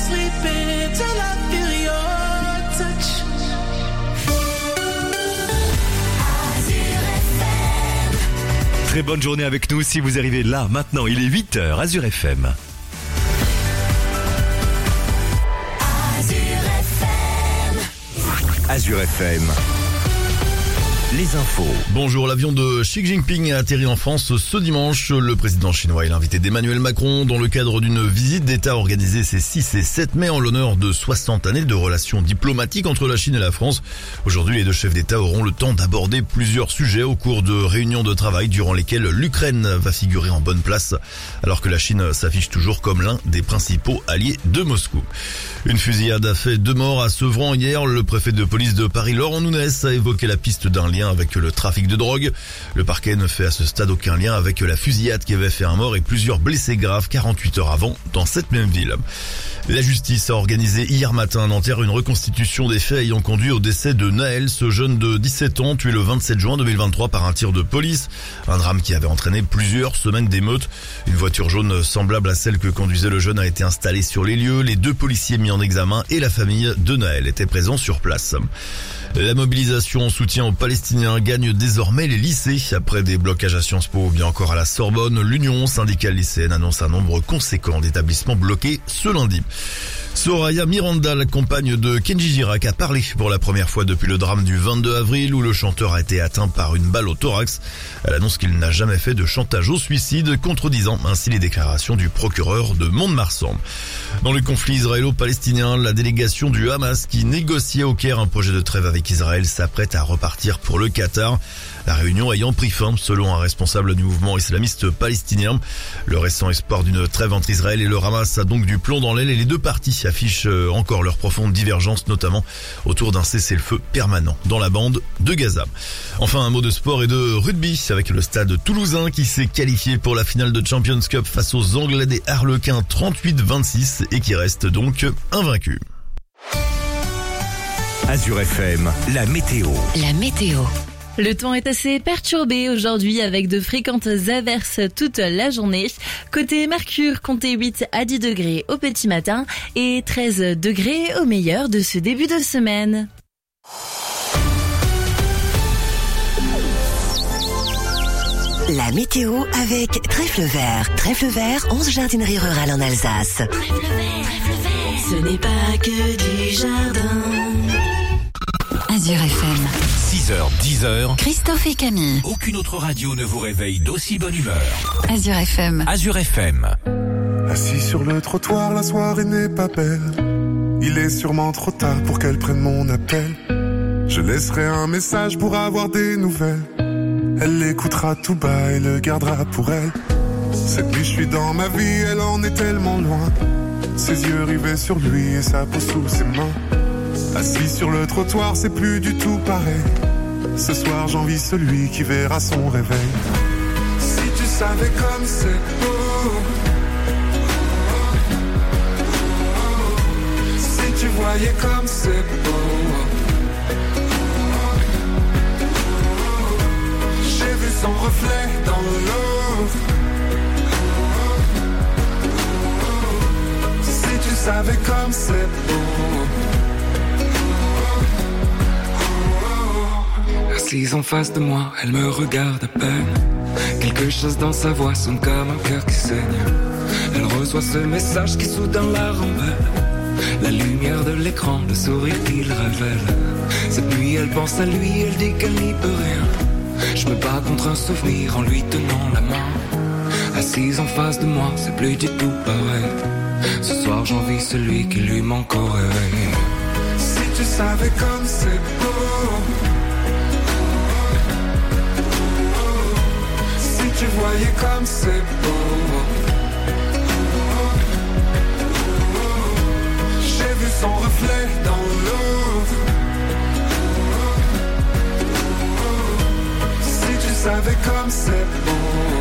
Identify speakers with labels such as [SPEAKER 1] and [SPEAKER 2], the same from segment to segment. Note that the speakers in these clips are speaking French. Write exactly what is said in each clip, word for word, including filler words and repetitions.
[SPEAKER 1] sleeping till I feel your touch.
[SPEAKER 2] Très bonne journée avec nous si vous arrivez là, maintenant, il est huit heures, Azure F M. Azure F M. Les infos.
[SPEAKER 3] Bonjour, l'avion de Xi Jinping a atterri en France ce dimanche. Le président chinois est l'invité d'Emmanuel Macron dans le cadre d'une visite d'État organisée ces six et sept mai en l'honneur de soixante années de relations diplomatiques entre la Chine et la France. Aujourd'hui, les deux chefs d'État auront le temps d'aborder plusieurs sujets au cours de réunions de travail durant lesquelles l'Ukraine va figurer en bonne place, alors que la Chine s'affiche toujours comme l'un des principaux alliés de Moscou. Une fusillade a fait deux morts à Sevran hier. Le préfet de police de Paris, Laurent Nunez, a évoqué la piste d'un lien avec le trafic de drogue. Le parquet ne fait à ce stade aucun lien avec la fusillade qui avait fait un mort et plusieurs blessés graves quarante-huit heures avant dans cette même ville. La justice a organisé hier matin à Nanterre une reconstitution des faits ayant conduit au décès de Naël, ce jeune de dix-sept ans tué le vingt-sept juin deux mille vingt-trois par un tir de police. Un drame qui avait entraîné plusieurs semaines d'émeutes. Une voiture jaune semblable à celle que conduisait le jeune a été installée sur les lieux. Les deux policiers mis en examen et la famille de Naël étaient présents sur place. La mobilisation en soutien aux Palestiniens gagne désormais les lycées. Après des blocages à Sciences Po ou bien encore à la Sorbonne, l'Union syndicale lycéenne annonce un nombre conséquent d'établissements bloqués ce lundi. Soraya Miranda, la compagne de Kenji Girac, a parlé pour la première fois depuis le drame du vingt-deux avril où le chanteur a été atteint par une balle au thorax. Elle annonce qu'il n'a jamais fait de chantage au suicide, contredisant ainsi les déclarations du procureur de Mont-de-Marsan. Dans le conflit israélo-palestinien, la délégation du Hamas qui négociait au Caire un projet de trêve avec Israël s'apprête à repartir pour le Qatar. La réunion ayant pris fin, selon un responsable du mouvement islamiste palestinien. Le récent espoir d'une trêve entre Israël et le Hamas a donc du plomb dans l'aile et les deux parties affichent encore leur profonde divergence, notamment autour d'un cessez-le-feu permanent dans la bande de Gaza. Enfin, un mot de sport et de rugby avec le stade toulousain qui s'est qualifié pour la finale de Champions Cup face aux Anglais des Harlequins trente-huit vingt-six et qui reste donc invaincu.
[SPEAKER 2] Azure F M, la météo.
[SPEAKER 4] La météo. Le temps est assez perturbé aujourd'hui avec de fréquentes averses toute la journée. Côté Mercure, comptez huit à dix degrés au petit matin et treize degrés au meilleur de ce début de semaine.
[SPEAKER 5] La météo avec Trèfle Vert. Trèfle Vert, onze jardineries rurales en Alsace.
[SPEAKER 4] Trèfle vert, trèfle vert.
[SPEAKER 5] Ce n'est pas que du jardin.
[SPEAKER 4] Azure F M.
[SPEAKER 2] six heures, dix heures.
[SPEAKER 4] Christophe et Camille.
[SPEAKER 2] Aucune autre radio ne vous réveille d'aussi bonne humeur.
[SPEAKER 4] Azure F M.
[SPEAKER 2] Azure F M.
[SPEAKER 6] Assis sur le trottoir, la soirée n'est pas belle. Il est sûrement trop tard pour qu'elle prenne mon appel. Je laisserai un message pour avoir des nouvelles. Elle l'écoutera tout bas et le gardera pour elle. Cette nuit je suis dans ma vie, elle en est tellement loin. Ses yeux rivés sur lui et sa peau sous ses mains. Assis sur le trottoir, c'est plus du tout pareil. Ce soir j'envie celui qui verra son réveil. Si tu savais comme c'est beau. Si tu voyais comme c'est beau. J'ai vu son reflet dans l'eau. Si tu savais comme c'est beau. Assise en face de moi, elle me regarde à peine. Quelque chose dans sa voix sonne comme un cœur qui saigne. Elle reçoit ce message qui soudain la rembelle. La lumière de l'écran, le sourire qu'il révèle. Cette nuit elle pense à lui, elle dit qu'elle n'y peut rien. Je me bats contre un souvenir en lui tenant la main. Assise en face de moi, c'est plus du tout pareil. Ce soir j'envie celui qui lui manque au réveil. Si tu savais comme c'est beau. Si tu voyais comme c'est beau. J'ai vu son reflet dans l'eau. Si tu savais comme c'est beau.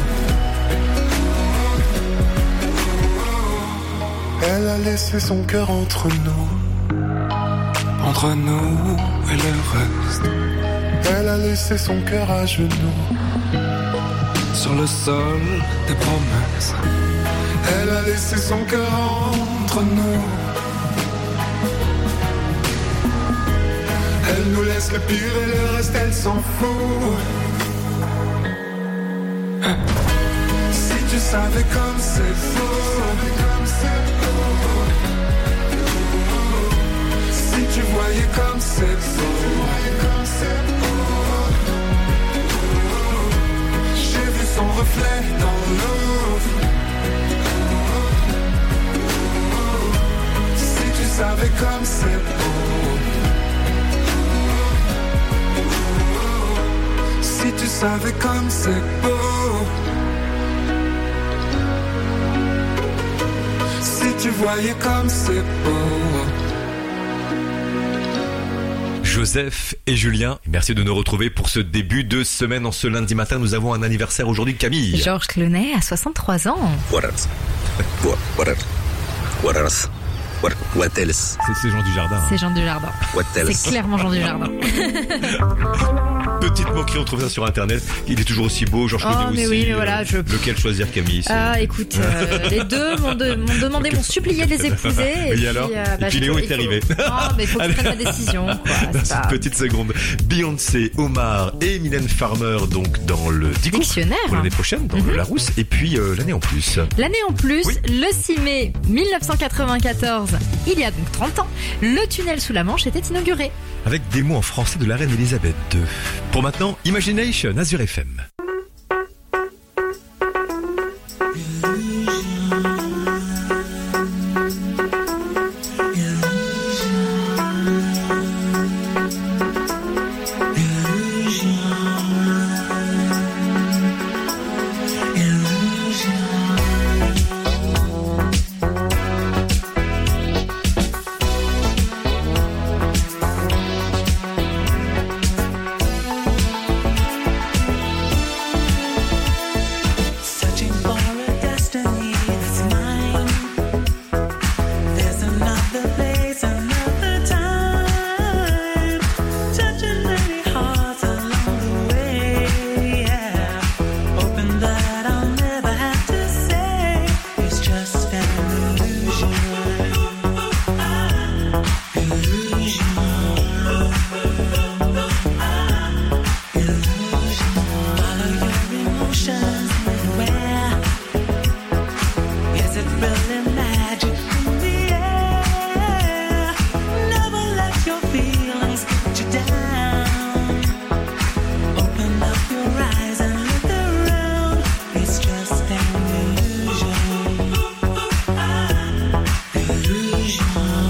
[SPEAKER 6] Elle a laissé son cœur entre nous. Entre nous et le reste. Elle a laissé son cœur à genoux. Sur le sol des promesses. Elle a laissé son cœur entre nous. Elle nous laisse le pire et le reste elle s'en fout. Si tu savais comme c'est beau, si tu voyais comme c'est beau, j'ai vu son reflet dans l'eau. Si tu savais comme c'est beau, si tu savais comme c'est beau, si tu voyais comme c'est beau.
[SPEAKER 2] Joseph et Julien, merci de nous retrouver pour ce début de semaine. En ce lundi matin, nous avons un anniversaire aujourd'hui, Camille.
[SPEAKER 4] Georges Clooney a soixante-trois ans.
[SPEAKER 7] What else? What, what else? What else? What, what else?
[SPEAKER 2] C'est, c'est Jean Dujardin.
[SPEAKER 4] C'est Jean Dujardin.
[SPEAKER 7] What else?
[SPEAKER 4] C'est clairement Jean Dujardin.
[SPEAKER 2] Petite moquerie, on trouve ça sur internet. Il est toujours aussi beau, Georges Clooney
[SPEAKER 4] Oh, mais
[SPEAKER 2] aussi.
[SPEAKER 4] oui, mais voilà, je-
[SPEAKER 2] Lequel choisir, Camille? c'est-
[SPEAKER 4] Ah, écoute, euh, les deux m'ont, de- m'ont demandé, m'ont supplié de les épouser. Et,
[SPEAKER 2] Et
[SPEAKER 4] puis,
[SPEAKER 2] alors
[SPEAKER 4] euh,
[SPEAKER 2] Et puis
[SPEAKER 4] j'ai-
[SPEAKER 2] Léo
[SPEAKER 4] il
[SPEAKER 2] est
[SPEAKER 4] faut-
[SPEAKER 2] arrivé.
[SPEAKER 4] Non, mais il faut que je prenne ma décision, quoi.
[SPEAKER 2] Dans
[SPEAKER 4] C'est pas-
[SPEAKER 2] une petite seconde, Beyoncé, Omar et Mylène Farmer donc dans le dix
[SPEAKER 4] Dictionnaire.
[SPEAKER 2] pour l'année prochaine dans le Larousse et puis euh, l'année en plus.
[SPEAKER 4] L'année en plus,
[SPEAKER 2] Oui.
[SPEAKER 4] le six mai mille neuf cent quatre-vingt-quatorze, il y a donc trente ans, le tunnel sous la Manche était inauguré.
[SPEAKER 2] Avec des mots en français de la reine Elisabeth deux. Pour maintenant, Imagination, Azure F M.
[SPEAKER 1] Searching for a destiny that's mine. There's another place, another time. Touching many hearts along the way. Yeah. Hoping that I'll never have to say it's just an illusion. Illusion. Follow your emotions everywhere. Is it really magic in the air? Never let your feelings get you down. Open up your eyes and look around. It's just an illusion. Illusion.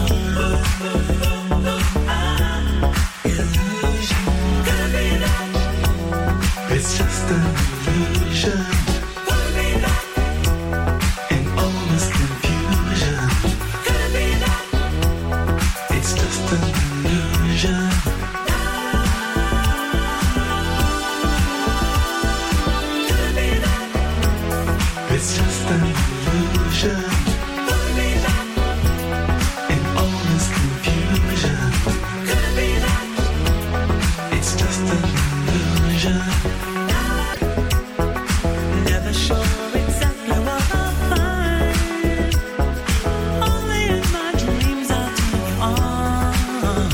[SPEAKER 1] Illusion. Could be that.
[SPEAKER 6] It's just an illusion
[SPEAKER 1] Could be that.
[SPEAKER 6] in all this confusion.
[SPEAKER 1] Could be that.
[SPEAKER 6] It's just an illusion.
[SPEAKER 1] Could be that.
[SPEAKER 6] It's just an illusion
[SPEAKER 1] Could be that.
[SPEAKER 6] in all this confusion.
[SPEAKER 1] Could be that.
[SPEAKER 6] It's just an illusion.
[SPEAKER 1] Never sure exactly what I'll find. Only in my dreams I'll turn you on.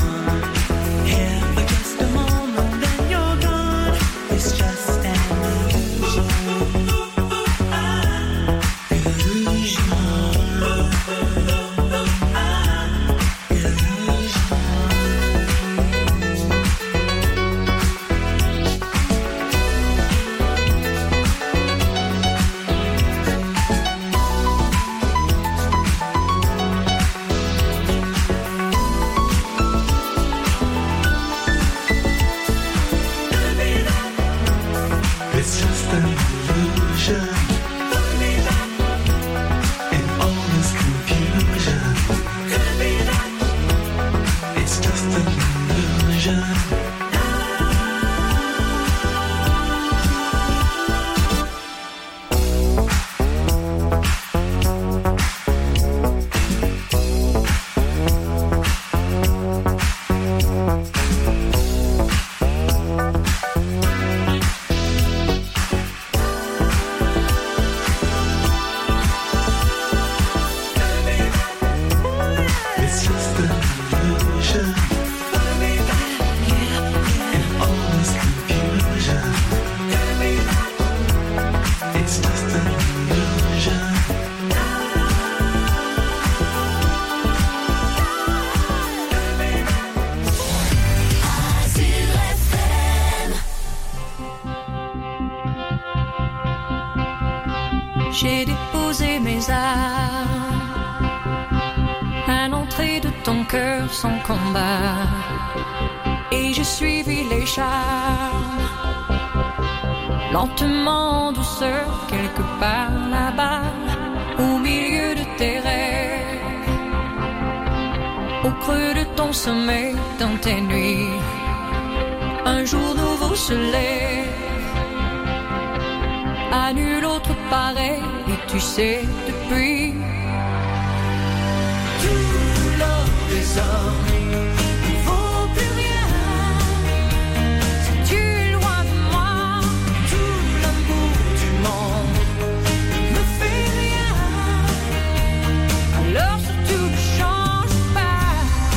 [SPEAKER 8] ton cœur sans combat. Et je suivis les charmes, lentement, en douceur, quelque part là-bas, au milieu de tes rêves, au creux de ton sommeil, dans tes nuits. Un jour nouveau se lève, à nul autre pareil, et tu sais depuis tout l'or des hommes ne vaut plus rien. Si tu es loin de moi, tout l'amour du monde ne me fait rien. Alors surtout ne change pas.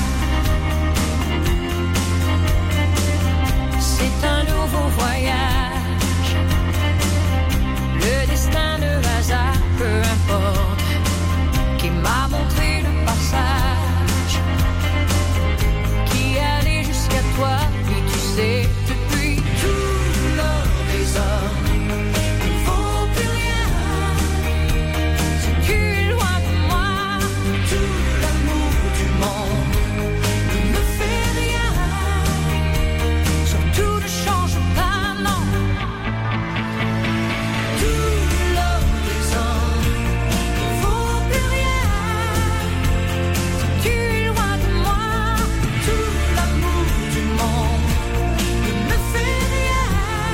[SPEAKER 8] C'est un nouveau voyage, le destin, le hasard, peu importe, qui m'a montré le passage, qui allait jusqu'à toi, et tu sais, depuis tout l'or des hommes ne vaut plus rien. Si tu es loin de moi, tout l'amour du monde ne me fait rien. Surtout ne change pas, non. Tout l'or des hommes ne vaut plus rien. Si tu es loin de moi, tout l'amour du monde ne me fait rien.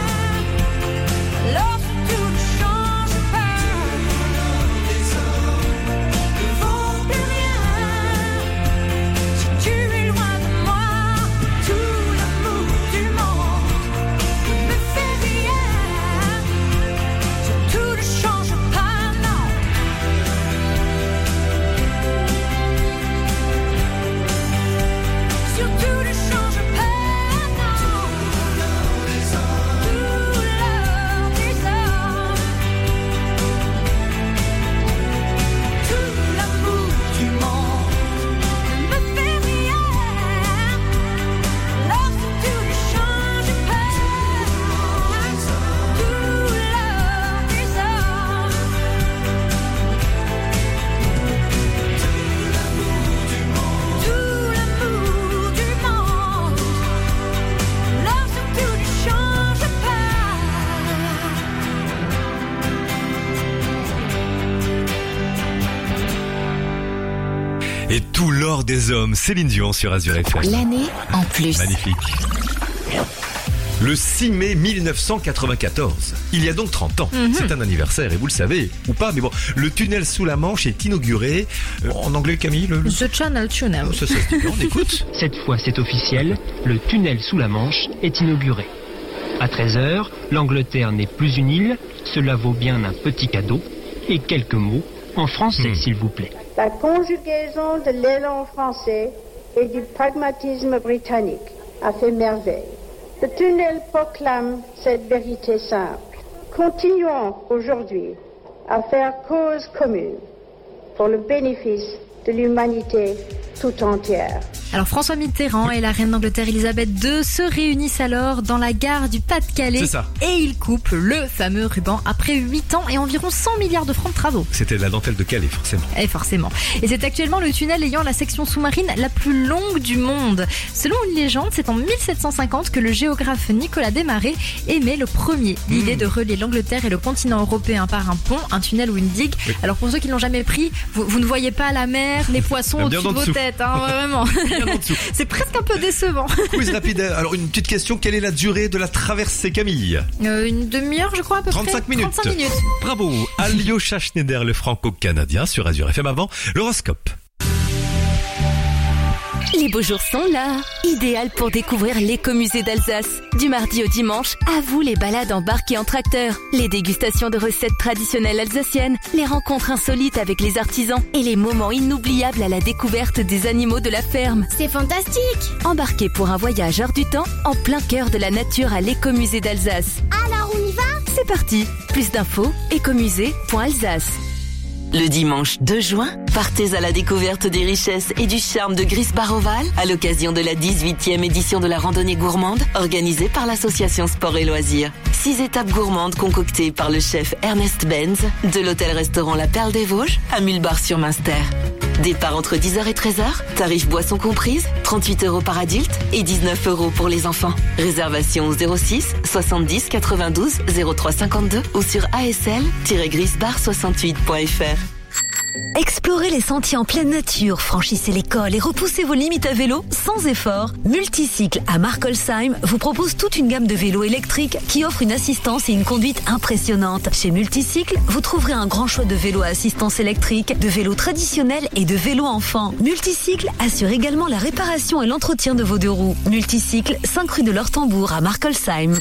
[SPEAKER 8] Alors surtout ne change pas. Les hommes ne vaut plus rien. Si tu es loin de moi, tout l'amour du monde ne me fait rien. Surtout ne change pas, non. Surtout ne change pas, non. Tout l'or des hommes, tout l'amour du monde ne me fait rien. Alors surtout ne change pas. Tout l'or des hommes, tout l'amour du monde, alors surtout ne change pas.
[SPEAKER 2] Et tout l'or des hommes, Céline Dion sur Azure F M.
[SPEAKER 9] L'année en plus.
[SPEAKER 2] Magnifique. Le six mai mille neuf cent quatre-vingt-quatorze. Il y a donc trente ans.
[SPEAKER 4] Mhm.
[SPEAKER 2] C'est un anniversaire, et vous le savez, ou pas, mais bon, le tunnel sous la Manche est inauguré. Euh, en anglais, Camille, le... le-
[SPEAKER 4] The Channel Tunnel.
[SPEAKER 2] Ça, ça se dit bien, on écoute.
[SPEAKER 10] Cette fois, c'est officiel, le tunnel sous la Manche est inauguré. À treize heures, l'Angleterre n'est plus une île, cela vaut bien un petit cadeau. Et quelques mots en français,
[SPEAKER 2] Hmm.
[SPEAKER 10] s'il vous plaît.
[SPEAKER 11] La conjugaison de l'élan français et du pragmatisme britannique a fait merveille. Le tunnel proclame cette vérité simple. Continuons aujourd'hui à faire cause commune pour le bénéfice de l'humanité tout entière.
[SPEAKER 4] Alors François Mitterrand et la reine d'Angleterre Elisabeth deux se réunissent alors dans la gare du Pas-de-Calais
[SPEAKER 2] C'est ça.
[SPEAKER 4] et ils coupent le fameux ruban après huit ans et environ cent milliards de francs de travaux.
[SPEAKER 2] C'était la dentelle de Calais, forcément.
[SPEAKER 4] Et forcément. Et c'est actuellement le tunnel ayant la section sous-marine la plus longue du monde. Selon une légende, c'est en mille sept cent cinquante que le géographe Nicolas Desmarais émet le premier l'idée de relier l'Angleterre et le continent européen par un pont, un tunnel ou une digue.
[SPEAKER 2] Oui.
[SPEAKER 4] Alors pour ceux qui l'ont jamais pris, vous, vous ne voyez pas la mer, les poissons
[SPEAKER 2] Bien
[SPEAKER 4] au-dessus
[SPEAKER 2] en
[SPEAKER 4] de vos
[SPEAKER 2] dessous.
[SPEAKER 4] têtes, hein, vraiment.
[SPEAKER 2] Bien en dessous.
[SPEAKER 4] C'est presque un peu décevant.
[SPEAKER 2] Quiz rapide. Alors, une petite question. Quelle est la durée de la traversée, Camille?
[SPEAKER 4] Euh, une demi-heure, je crois, à peu
[SPEAKER 2] trente-cinq
[SPEAKER 4] près.
[SPEAKER 2] minutes.
[SPEAKER 4] trente-cinq minutes.
[SPEAKER 2] Bravo. Alyosha Schneider, le franco-canadien sur Azure F M. Avant, l'horoscope.
[SPEAKER 9] Les beaux jours sont là. Idéal pour découvrir l'écomusée d'Alsace. Du mardi au dimanche, à vous les balades embarquées en tracteur, les dégustations de recettes traditionnelles alsaciennes, les rencontres insolites avec les artisans et les moments inoubliables à la découverte des animaux de la ferme.
[SPEAKER 12] C'est fantastique!
[SPEAKER 9] Embarquez pour un voyage hors du temps en plein cœur de la nature à l'écomusée d'Alsace.
[SPEAKER 12] Alors on y va?
[SPEAKER 9] C'est parti. Plus d'infos, écomusée point alsace. Le dimanche deux juin, partez à la découverte des richesses et du charme de Grisbar-Oval à l'occasion de la dix-huitième édition de la randonnée gourmande organisée par l'association Sport et Loisirs. Six étapes gourmandes concoctées par le chef Ernest Benz de l'hôtel-restaurant La Perle des Vosges à Mulbar-sur-Munster. Départ entre dix heures et treize heures, tarif boisson comprise, trente-huit euros par adulte et dix-neuf euros pour les enfants. Réservation au zéro six soixante-dix quatre-vingt-douze zéro trois cinquante-deux ou sur a s l tiret grisbar soixante-huit point f r.
[SPEAKER 12] Explorez les sentiers en pleine nature, franchissez les cols et repoussez vos limites à vélo sans effort. Multicycle à Markolsheim vous propose toute une gamme de vélos électriques qui offrent une assistance et une conduite impressionnantes. Chez Multicycle, vous trouverez un grand choix de vélos à assistance électrique, de vélos traditionnels et de vélos enfants. Multicycle assure également la réparation et l'entretien de vos deux roues. Multicycle, cinq rue de l'Ortembourg à Markolsheim.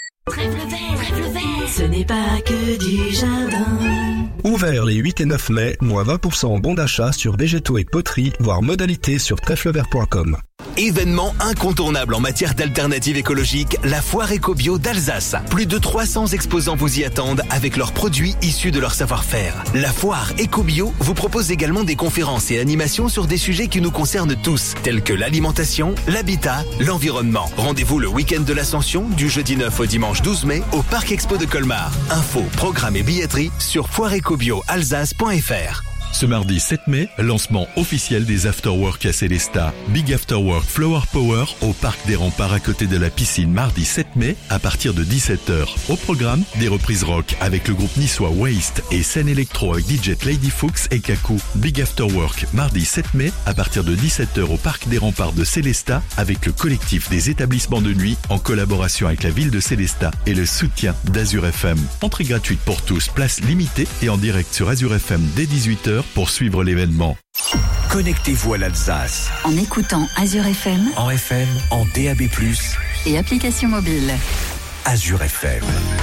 [SPEAKER 5] Ce n'est pas que du jardin.
[SPEAKER 13] Ouvert les huit et neuf mai, moins vingt pour cent en bon d'achat sur végétaux et poterie, voire modalité sur trèflevert point com.
[SPEAKER 14] Événement incontournable en matière d'alternatives écologiques, la foire éco-bio d'Alsace. Plus de trois cents exposants vous y attendent avec leurs produits issus de leur savoir-faire. La foire éco-bio vous propose également des conférences et animations sur des sujets qui nous concernent tous, tels que l'alimentation, l'habitat, l'environnement. Rendez-vous le week-end de l'Ascension, du jeudi neuf au dimanche douze mai, au Parc Expo de Colmar. Infos, programmes et billetterie sur foire éco bio alsace point f r.
[SPEAKER 15] Ce mardi sept mai, lancement officiel des Afterwork à Célestat. Big Afterwork Flower Power au Parc des Remparts à côté de la piscine mardi sept mai à partir de dix-sept heures. Au programme, des reprises rock avec le groupe niçois Waste et scène électro avec D J Lady Fuchs et Kakou. Big Afterwork mardi sept mai à partir de dix-sept heures au Parc des Remparts de Célestat avec le collectif des établissements de nuit en collaboration avec la ville de Célestat et le soutien d'Azur F M. Entrée gratuite pour tous, place limitée et en direct sur Azur F M dès dix-huit heures pour suivre l'événement.
[SPEAKER 14] Connectez-vous à l'Alsace.
[SPEAKER 16] En écoutant Azur F M.
[SPEAKER 14] En F M, en D A B plus.
[SPEAKER 16] Et application mobile.
[SPEAKER 14] Azur F M.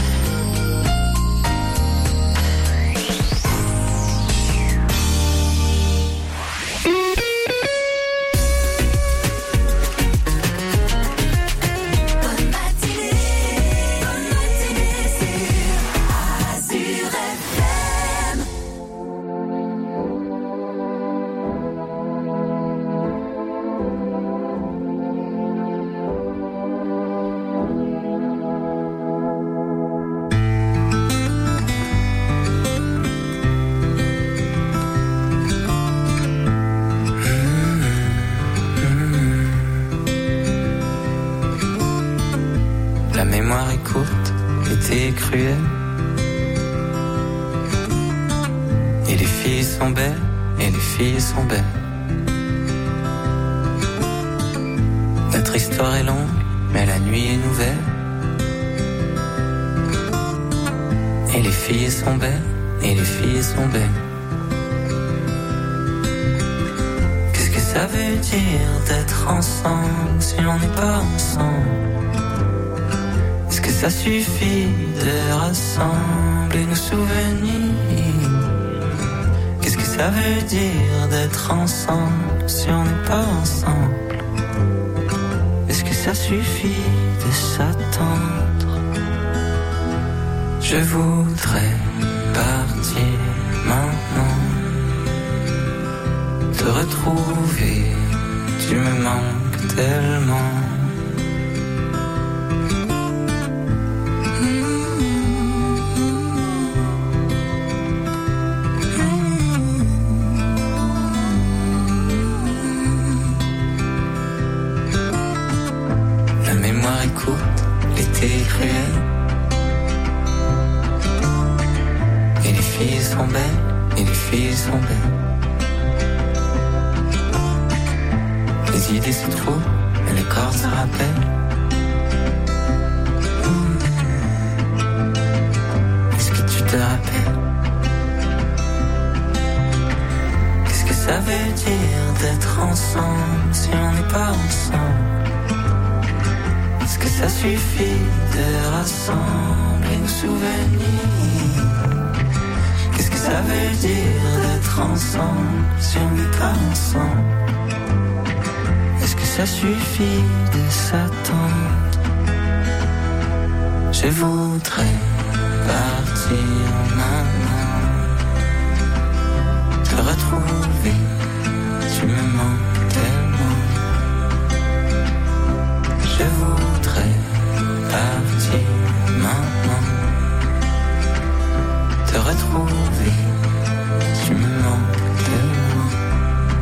[SPEAKER 17] Cruel. Et les filles sont belles, et les filles sont belles. Notre histoire est longue, mais la nuit est nouvelle. Et les filles sont belles, et les filles sont belles. Qu'est-ce que ça veut dire d'être ensemble si l'on n'est pas ensemble? Est-ce que ça suffit de rassembler nos souvenirs? Qu'est-ce que ça veut dire d'être ensemble si on n'est pas ensemble? Est-ce que ça suffit de s'attendre? Je voudrais partir maintenant, te retrouver, tu me manques tellement. L'été est cruel. Et les filles sont belles, et les filles sont belles. Les idées se trouvent, et les corps se rappellent. Est-ce que tu te rappelles? Qu'est-ce que ça veut dire d'être ensemble si on n'est pas ensemble? Est-ce que ça suffit de rassembler nos souvenirs? Qu'est-ce que ça veut dire d'être ensemble si on n'est pas ensemble? Est-ce que ça suffit de s'attendre? Je voudrais partir maintenant, te retrouver, tu me manques tellement. Je voudrais partir maintenant, te retrouver, tu me manques tellement.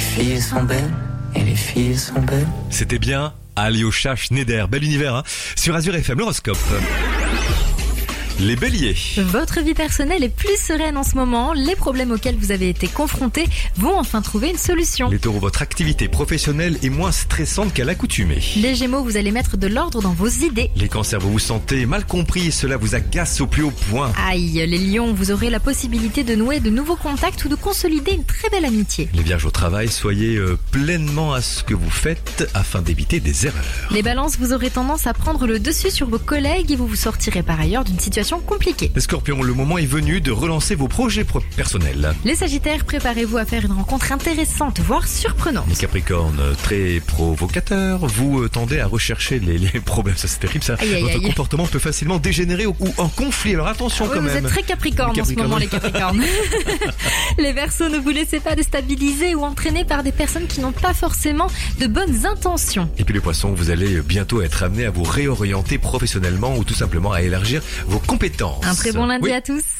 [SPEAKER 17] filles sont belles, et les filles sont belles.
[SPEAKER 2] C'était bien Alyosha Schneider, bel univers hein. Sur Azure F M, l'horoscope. Les béliers.
[SPEAKER 18] Votre vie personnelle est plus sereine en ce moment. Les problèmes auxquels vous avez été confrontés vont enfin trouver une solution.
[SPEAKER 2] Les taureaux, votre activité professionnelle est moins stressante qu'à l'accoutumée.
[SPEAKER 18] Les gémeaux, vous allez mettre de l'ordre dans vos idées.
[SPEAKER 2] Les cancers, vous vous sentez mal compris et cela vous agace au plus haut point.
[SPEAKER 18] Aïe, les lions, vous aurez la possibilité de nouer de nouveaux contacts ou de consolider une très belle amitié.
[SPEAKER 2] Les vierges, au travail, soyez euh, pleinement à ce que vous faites afin d'éviter des erreurs.
[SPEAKER 18] Les balances, vous aurez tendance à prendre le dessus sur vos collègues et vous vous sortirez par ailleurs d'une situation compliquée.
[SPEAKER 2] Les scorpions, le moment est venu de relancer vos projets pro- personnels.
[SPEAKER 18] Les sagittaires, préparez-vous à faire une rencontre intéressante, voire surprenante.
[SPEAKER 2] Les capricornes, très provocateurs, vous euh, tendez à rechercher les, les problèmes. Ça c'est terrible ça.
[SPEAKER 18] Aïe, aïe,
[SPEAKER 2] Votre
[SPEAKER 18] aïe.
[SPEAKER 2] comportement peut facilement dégénérer ou, ou en conflit. Alors attention
[SPEAKER 18] Ah oui,
[SPEAKER 2] quand
[SPEAKER 18] vous
[SPEAKER 2] même.
[SPEAKER 18] êtes très capricorne en ce
[SPEAKER 2] Capricorne.
[SPEAKER 18] moment, les capricornes. Les verseaux, ne vous laissez pas déstabiliser ou entraîner par des personnes qui n'ont pas forcément de bonnes intentions.
[SPEAKER 2] Et puis les poissons, vous allez bientôt être amenés à vous réorienter professionnellement ou tout simplement à élargir vos compétences.
[SPEAKER 18] Un très bon lundi
[SPEAKER 2] Oui.
[SPEAKER 18] à tous.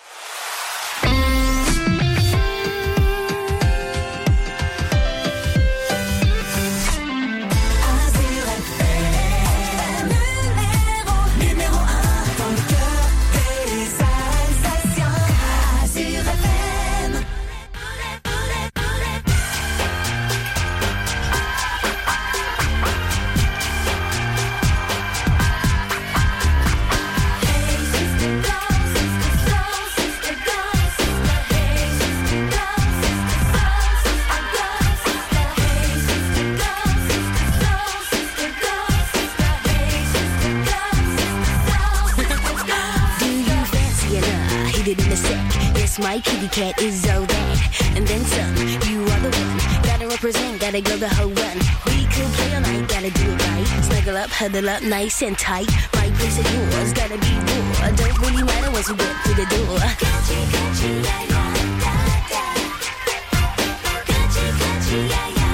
[SPEAKER 19] It in a sec. Yes, my kitty cat is Zodiac. And then some, you are the one. Gotta represent, gotta go the whole run. We could play all night, gotta do it right. Snuggle up, huddle up, nice and tight. My place is yours, gotta be raw. Don't really matter once you get through the door. Catchy, catchy, yeah, yeah, yeah, yeah. Catchy, catchy, yeah, yeah.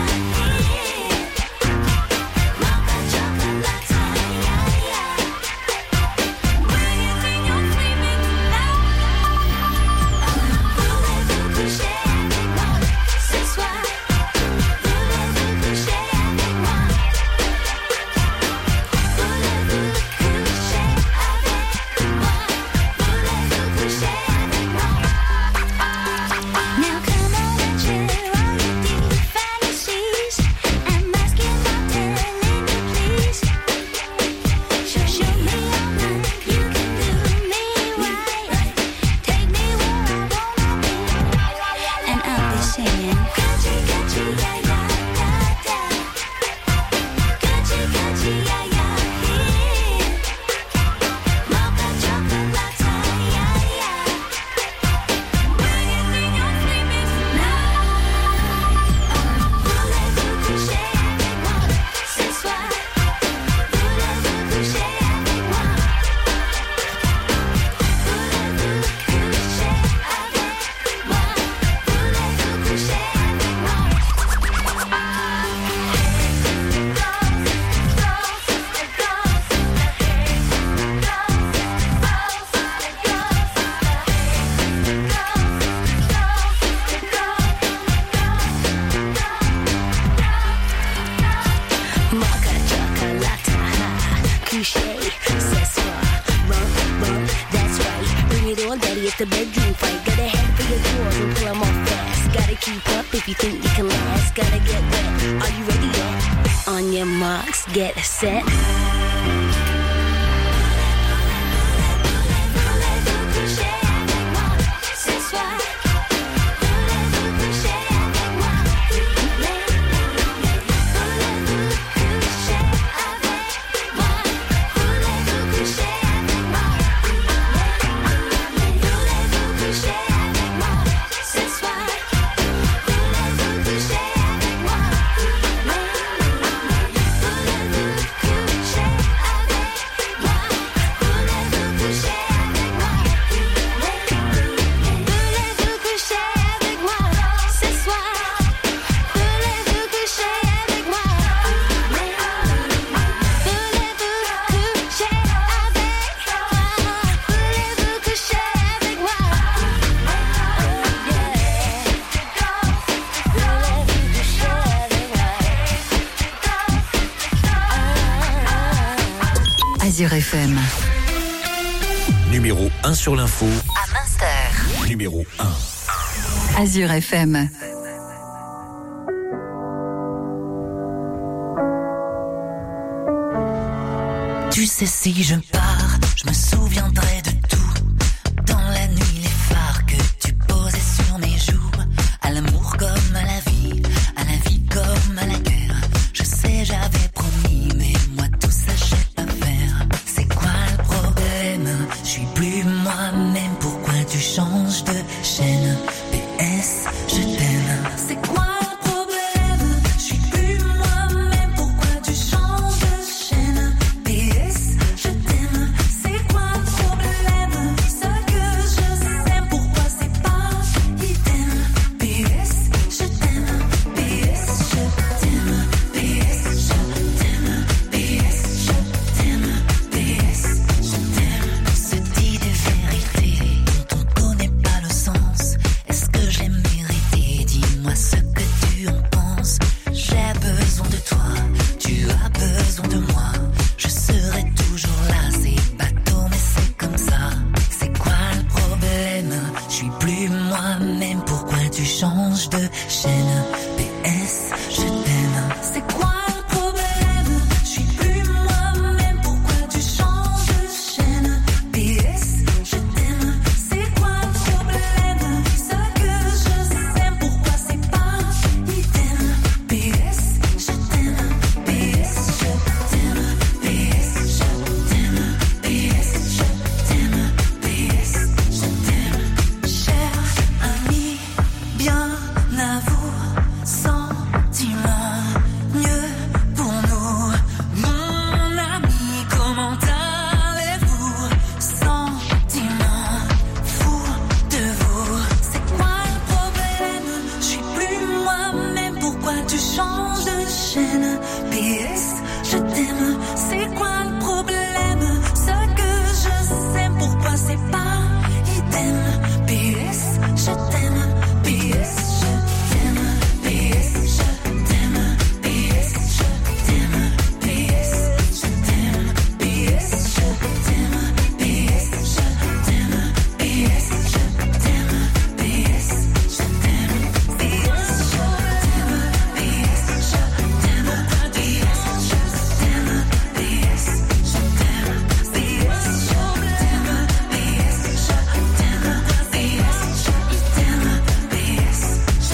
[SPEAKER 19] The bedroom fight, got a head for your drawers and pull them off fast. Gotta keep up if you think you can last. Gotta get wet. Are you ready yet? On your marks, get set. Share
[SPEAKER 16] Azure F M.
[SPEAKER 14] Numéro un sur l'info.
[SPEAKER 16] À Münster.
[SPEAKER 14] Numéro un.
[SPEAKER 16] Azure F M.
[SPEAKER 17] Tu sais, si je pars, je me souviendrai de tout. Dans la nuit, les phares que tu posais sur mes joues. À l'amour comme à la vie, à la vie comme à la guerre. Je sais, j'avais promis, mais moi tout ça, je sais pas faire. C'est quoi le problème? Je suis plus moi-même, pourquoi tu changes de chaîne? P S, je t'aime. C'est quoi le problème? Je suis plus moi-même, pourquoi tu changes de chaîne? P S, je t'aime. C'est quoi le problème? Ce que je sais, pourquoi c'est pas idem? P S, je t'aime. P S, je t'aime. P S, je t'aime. P S, je t'aime. P S, je t'aime. On se dit des vérités dont on connaît pas le sens. Est-ce que je l'ai mérité? Dis-moi ce que tu en penses. J'ai besoin de toi, tu as besoin de moi. Je serai toujours là, c'est bateau mais c'est comme ça. C'est quoi le problème? Je suis plus moi-même, pourquoi tu changes de chaîne? P S, je t'aime. C'est quoi le problème? Je suis plus moi-même, pourquoi tu changes de chaîne? P S, je t'aime. C'est quoi le problème? Ce que je sais, pourquoi c'est pas idem? P S, je t'aime. P S, je t'aime. P S, je t'aime. P S, je t'aime. P S, je t'aime. Cher ami, bien à vous, sentiment mieux pour nous. Mon ami, comment allez-vous? Sentiment fou de vous. C'est quoi le problème? Je suis plus moi-même, pourquoi tu changes de chaîne? P S, je t'aime. C'est quoi le problème? Ce que je sais, pourquoi c'est pas idem? P S, je t'aime. P S, je t'aime. P S, je t'aime. P S, je t'aime. P S, je t'aime. P S, je t'aime. P S, je t'aime. P S, je t'aime. P S, je t'aime. P S, je t'aime. P S, je t'aime. P S, je t'aime. P S, je t'aime. P S, je t'aime. P S, je t'aime. P S, je t'aime. P S, je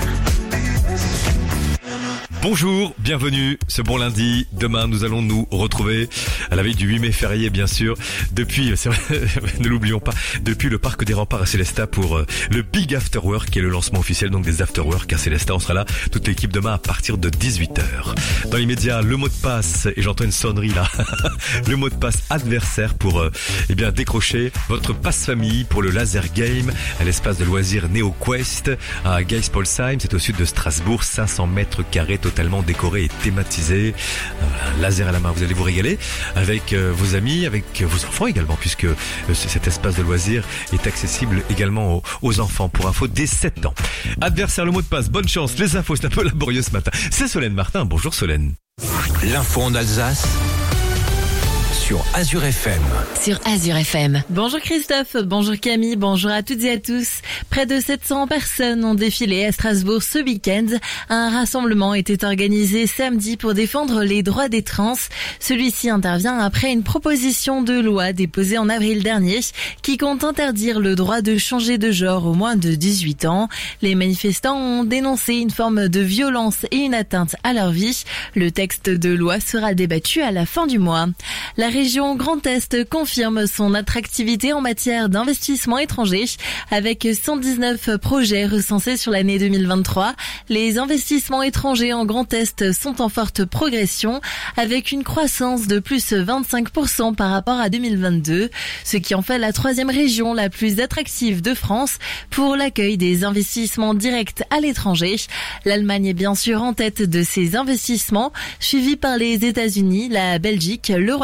[SPEAKER 17] t'aime.
[SPEAKER 2] Bonjour, bienvenue ce bon lundi. Demain, nous allons nous retrouver à la veille du huit mai férié, bien sûr. Depuis, c'est vrai, ne l'oublions pas, depuis le parc des Remparts à Célestat pour euh, le Big After Work, qui est le lancement officiel donc des After Work à Célestat. On sera là, toute l'équipe demain à partir de dix-huit heures. Dans l'immédiat, le mot de passe, et j'entends une sonnerie là, le mot de passe adversaire pour euh, eh bien décrocher votre passe-famille pour le laser game à l'espace de loisirs NeoQuest à Geispolsheim. C'est au sud de Strasbourg, cinq cents mètres carrés totalement décoré et thématisé. Un laser à la main, vous allez vous régaler avec euh, vos amis, avec vos enfants également, puisque euh, cet espace de loisirs est accessible également aux, aux enfants pour info dès sept ans. Adversaire, le mot de passe, bonne chance, les infos, c'est un peu laborieux ce matin. C'est Solène Martin, bonjour Solène.
[SPEAKER 14] L'info en Alsace sur Azure F M.
[SPEAKER 4] Sur Azure F M. Bonjour Christophe, bonjour Camille, bonjour à toutes et à tous. Près de sept cents personnes ont défilé à Strasbourg ce week-end. Un rassemblement était organisé samedi pour défendre les droits des trans. Celui-ci intervient après une proposition de loi déposée en avril dernier qui compte interdire le droit de changer de genre aux moins de dix-huit ans. Les manifestants ont dénoncé une forme de violence et une atteinte à leur vie. Le texte de loi sera débattu à la fin du mois. La région Grand Est confirme son attractivité en matière d'investissement étranger avec cent dix-neuf projets recensés sur l'année deux mille vingt-trois. Les investissements étrangers en Grand Est sont en forte progression avec une croissance de plus vingt-cinq pour cent par rapport à deux mille vingt-deux, ce qui en fait la troisième région la plus attractive de France pour l'accueil des investissements directs à l'étranger. L'Allemagne est bien sûr en tête de ces investissements, suivie par les États-Unis, la Belgique, le Royaume-Uni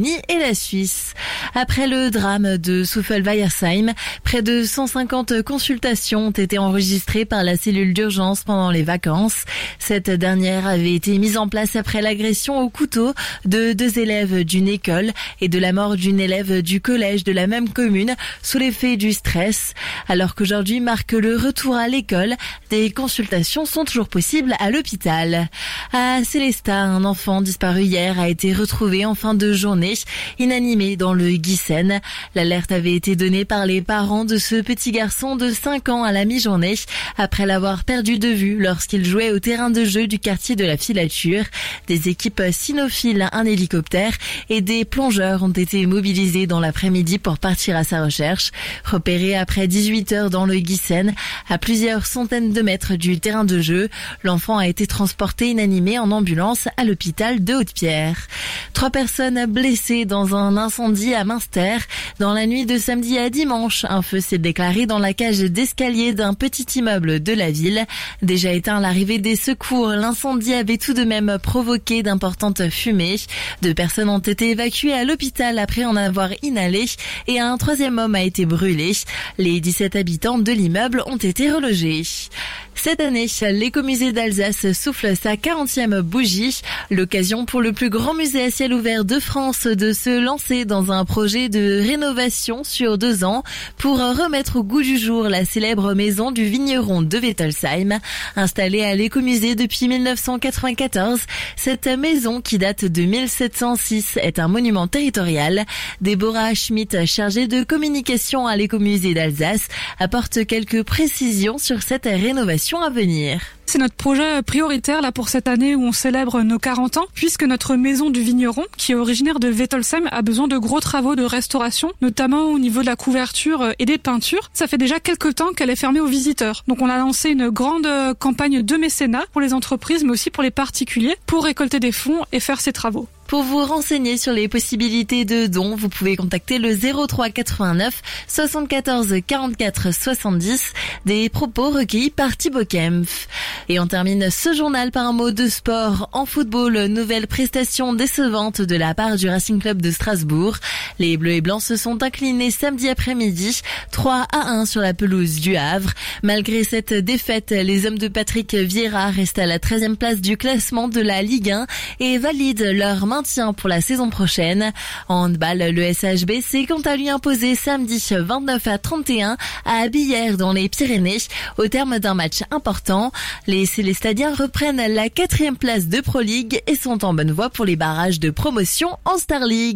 [SPEAKER 4] Roumanie et la Suisse. Après le drame de Soufel-Weiersheim, près de cent cinquante consultations ont été enregistrées par la cellule d'urgence pendant les vacances. Cette dernière avait été mise en place après l'agression au couteau de deux élèves d'une école et de la mort d'une élève du collège de la même commune sous l'effet du stress. Alors qu'aujourd'hui marque le retour à l'école, des consultations sont toujours possibles à l'hôpital. À Célestat, un enfant disparu hier a été retrouvé en fin de journée, inanimé dans le Guissen. L'alerte avait été donnée par les parents de ce petit garçon de cinq ans à la mi-journée, après l'avoir perdu de vue lorsqu'il jouait au terrain de jeu du quartier de la Filature. Des équipes cynophiles, un hélicoptère et des plongeurs ont été mobilisés dans l'après-midi pour partir à sa recherche. Repéré après dix-huit heures dans le Guissen, à plusieurs centaines de mètres du terrain de jeu, l'enfant a été transporté inanimé en ambulance à l'hôpital de Haute-Pierre. Trois personnes blessées dans un incendie à Münster. Dans la nuit de samedi à dimanche, un feu s'est déclaré dans la cage d'escalier d'un petit immeuble de la ville. Déjà éteint à l'arrivée des secours, l'incendie avait tout de même provoqué d'importantes fumées. Deux personnes ont été évacuées à l'hôpital après en avoir inhalé et un troisième homme a été brûlé. Les dix-sept habitants de l'immeuble ont été relogés. Cette année, l'écomusée d'Alsace souffle sa quarantième bougie. L'occasion pour le plus grand musée à ciel ouvert de France de se lancer dans un projet de rénovation sur deux ans pour remettre au goût du jour la célèbre maison du vigneron de Wettolsheim. Installée à l'écomusée depuis mille neuf cent quatre-vingt-quatorze, cette maison qui date de mille sept cent six est un monument territorial. Déborah Schmidt, chargée de communication à l'écomusée d'Alsace, apporte quelques précisions sur cette rénovation à venir.
[SPEAKER 20] C'est notre projet prioritaire là pour cette année où on célèbre nos quarante ans, puisque notre maison du vigneron, qui est originaire de Wettolsheim, a besoin de gros travaux de restauration, notamment au niveau de la couverture et des peintures. Ça fait déjà quelques temps qu'elle est fermée aux visiteurs. Donc on a lancé une grande campagne de mécénat pour les entreprises, mais aussi pour les particuliers, pour récolter des fonds et faire ces travaux.
[SPEAKER 4] Pour vous renseigner sur les possibilités de dons, vous pouvez contacter le zéro trois quatre-vingt-neuf soixante-quatorze quarante-quatre soixante-dix, des propos recueillis par Thibaut Kempf. Et on termine ce journal par un mot de sport. En football, nouvelle prestation décevante de la part du Racing Club de Strasbourg. Les Bleus et Blancs se sont inclinés samedi après-midi, trois à un sur la pelouse du Havre. Malgré cette défaite, les hommes de Patrick Vieira restent à la treizième place du classement de la Ligue un et valident leur maintien pour la saison prochaine. En handball, le S H B s'est quant à lui imposé samedi vingt-neuf à trente et un à Billère dans les Pyrénées au terme d'un match important. Les Célestadiens reprennent la quatrième place de Pro League et sont en bonne voie pour les barrages de promotion en Star League.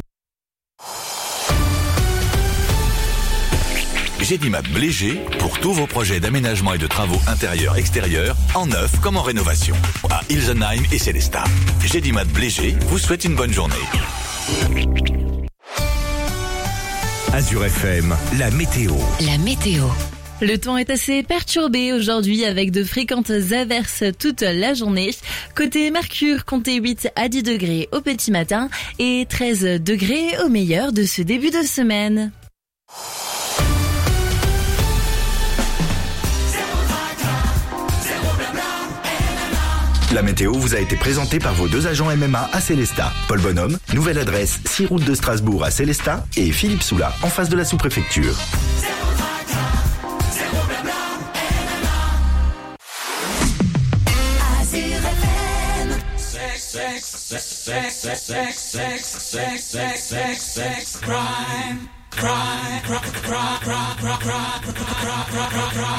[SPEAKER 21] Gédimat Blégé pour tous vos projets d'aménagement et de travaux intérieurs-extérieurs, en neuf comme en rénovation. À Ilsenheim et Célestat. Gédimat Blégé vous souhaite une bonne journée.
[SPEAKER 14] Azure F M, la météo.
[SPEAKER 9] La météo.
[SPEAKER 4] Le temps est assez perturbé aujourd'hui avec de fréquentes averses toute la journée. Côté Mercure, comptez huit à dix degrés au petit matin et treize degrés au meilleur de ce début de semaine.
[SPEAKER 14] La météo vous a été présentée par vos deux agents M M A à Célestat. Paul Bonhomme, nouvelle adresse six route de Strasbourg à Célestat et Philippe Soula en face de la sous-préfecture.
[SPEAKER 1] Crime, crime, crime, crime, crime, crime, crime, crime.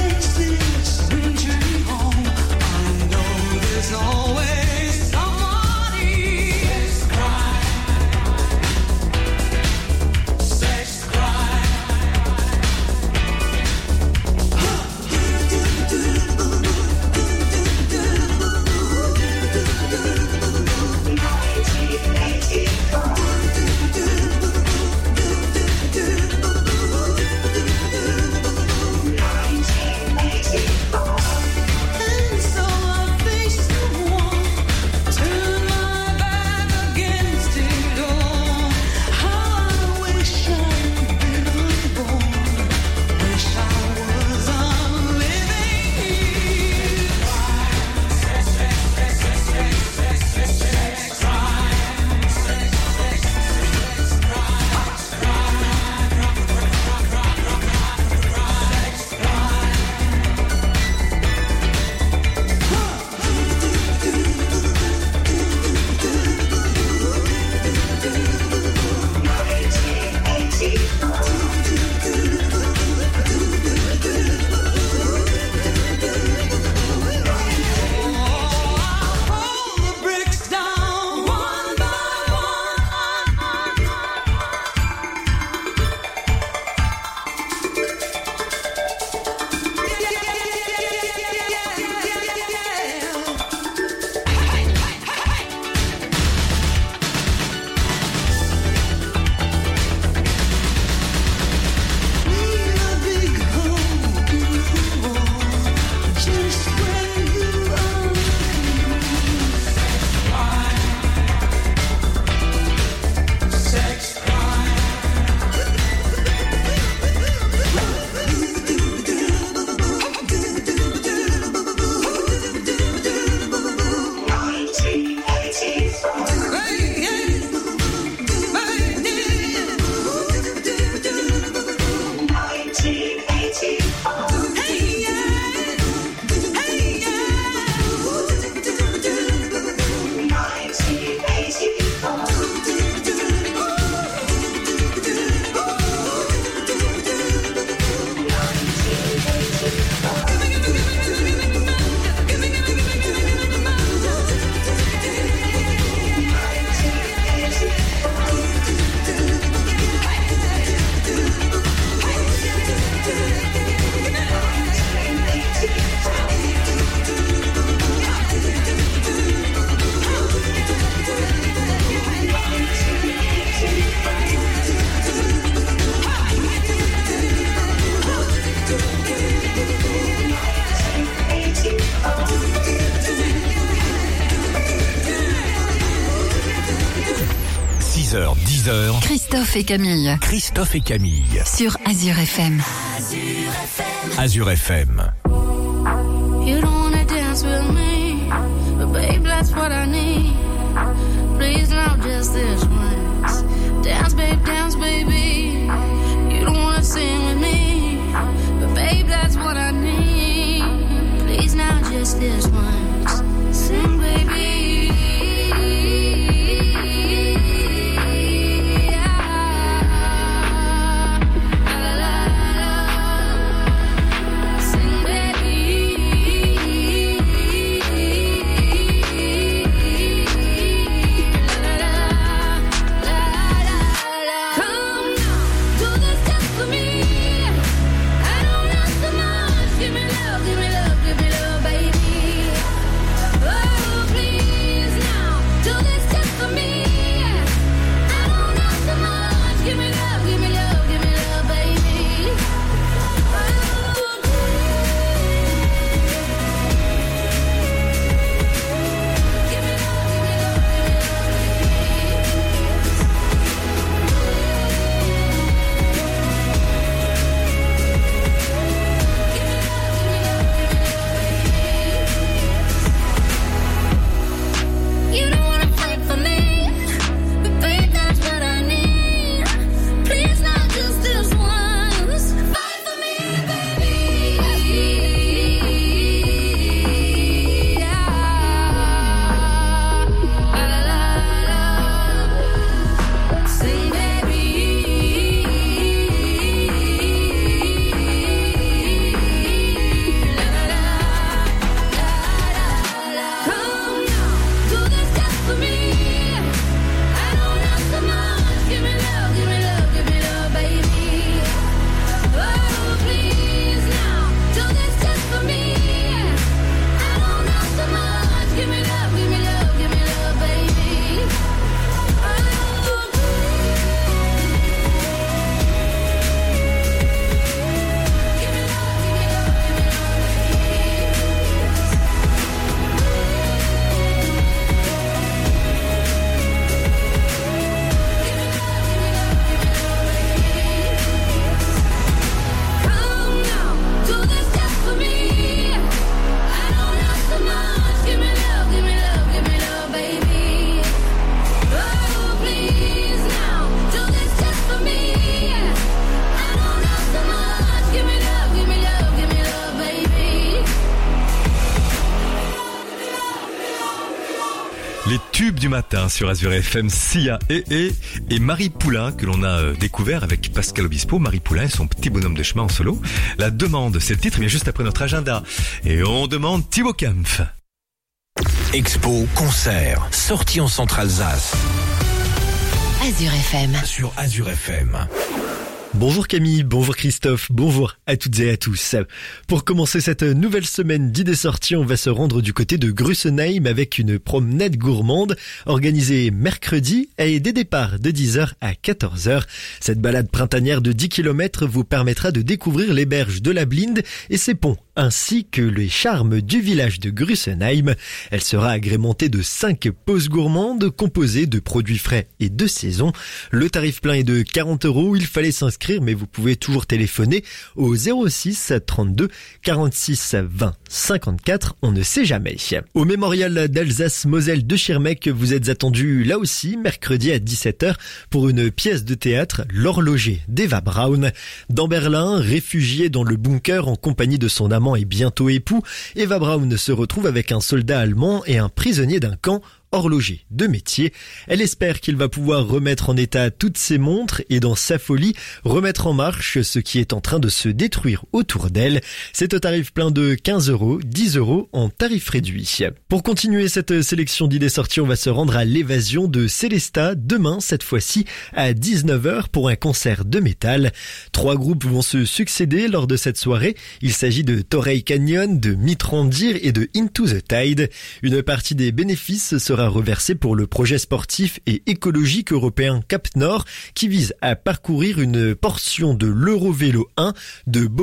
[SPEAKER 8] Always someone
[SPEAKER 21] six heures, dix heures.
[SPEAKER 16] Christophe et Camille.
[SPEAKER 21] Christophe et Camille.
[SPEAKER 16] Sur Azure F M.
[SPEAKER 21] Azure F M.
[SPEAKER 8] You don't wanna dance with me, but babe, that's what I need. Please now, just this once. Dance, babe, dance, baby. You don't wanna sing with me, but babe, that's what I need. Please now, just this once. Sing, baby.
[SPEAKER 2] Les tubes du matin sur Azure F M, Sia et et et Marie Poulain que l'on a euh, découvert avec Pascal Obispo. Marie Poulain et son petit bonhomme de chemin en solo. La demande, c'est le titre, mais juste après notre agenda. Et on demande Thibaut Kempf.
[SPEAKER 21] Expo, concert, sortie en Centre-Alsace.
[SPEAKER 5] Azure F M.
[SPEAKER 21] Sur Azure F M.
[SPEAKER 3] Bonjour Camille, bonjour Christophe, bonjour à toutes et à tous. Pour commencer cette nouvelle semaine d'idées sorties, on va se rendre du côté de Grussenheim avec une promenade gourmande organisée mercredi et des départs de dix heures à quatorze heures. Cette balade printanière de dix kilomètres vous permettra de découvrir les berges de la Blinde et ses ponts, ainsi que les charmes du village de Grussenheim. Elle sera agrémentée de cinq pauses gourmandes composées de produits frais et de saison. Le tarif plein est de quarante euros, il fallait s'inscrire, mais vous pouvez toujours téléphoner au zéro six trente-deux quarante-six vingt cinquante-quatre, on ne sait jamais. Au mémorial d'Alsace-Moselle de Schirmeck, vous êtes attendus là aussi mercredi à dix-sept heures pour une pièce de théâtre, L'horloger d'Eva Braun. Dans Berlin, réfugiée dans le bunker en compagnie de son amant et bientôt époux, Eva Braun se retrouve avec un soldat allemand et un prisonnier d'un camp, horloger de métier. Elle espère qu'il va pouvoir remettre en état toutes ses montres et dans sa folie, remettre en marche ce qui est en train de se détruire autour d'elle. C'est au tarif plein de quinze euros, dix euros en tarif réduit. Pour continuer cette sélection d'idées sorties, on va se rendre à l'Évasion de Célesta demain, cette fois-ci à dix-neuf heures pour un concert de métal. Trois groupes vont se succéder lors de cette soirée. Il s'agit de Torrey Canyon, de Mitrandir et de Into the Tide. Une partie des bénéfices sera reversé pour le projet sportif et écologique européen Cap Nord qui vise à parcourir une portion de l'Eurovélo un de Bodo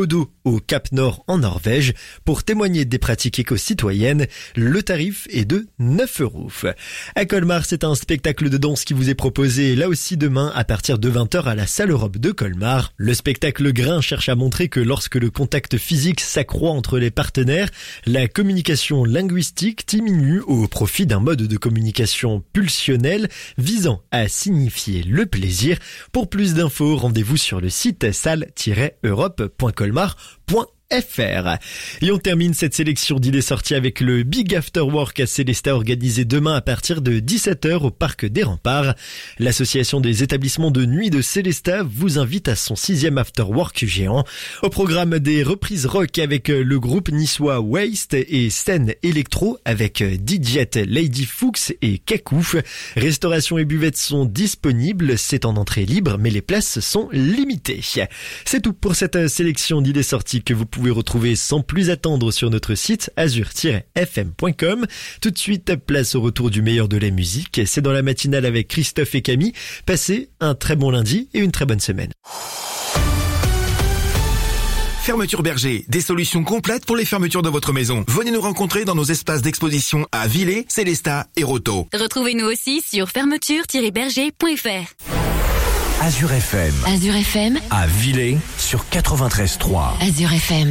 [SPEAKER 3] au Cap Nord en Norvège. Pour témoigner des pratiques éco-citoyennes, le tarif est de neuf euros. À Colmar, c'est un spectacle de danse qui vous est proposé là aussi demain à partir de vingt heures à la Salle Europe de Colmar. Le spectacle Grain cherche à montrer que lorsque le contact physique s'accroît entre les partenaires, la communication linguistique diminue au profit d'un mode de communication pulsionnel visant à signifier le plaisir. Pour plus d'infos, rendez-vous sur le site salle tiret europe point colmar point F R. Et on termine cette sélection d'idées sorties avec le Big After Work à Célestat organisé demain à partir de dix-sept heures au Parc des Remparts. L'association des établissements de nuit de Célestat vous invite à son sixième After Work géant. Au programme des reprises rock avec le groupe niçois Waste et scène électro avec D J Lady Fuchs et Kakouf. Restauration et buvettes sont disponibles, c'est en entrée libre mais les places sont limitées. C'est tout pour cette sélection d'idées sorties que vous pouvez pouvez retrouver sans plus attendre sur notre site azur tiret f m point com. Tout de suite, place au retour du meilleur de la musique. C'est dans la matinale avec Christophe et Camille. Passez un très bon lundi et une très bonne semaine.
[SPEAKER 7] Fermeture Berger, des solutions complètes pour les fermetures de votre maison. Venez nous rencontrer dans nos espaces d'exposition à Villers, Célestat et Roto.
[SPEAKER 9] Retrouvez-nous aussi sur fermeture tiret berger point f r.
[SPEAKER 22] Azur F M.
[SPEAKER 9] Azur F M.
[SPEAKER 22] À Villers sur quatre-vingt-treize trois.
[SPEAKER 9] Azur F M.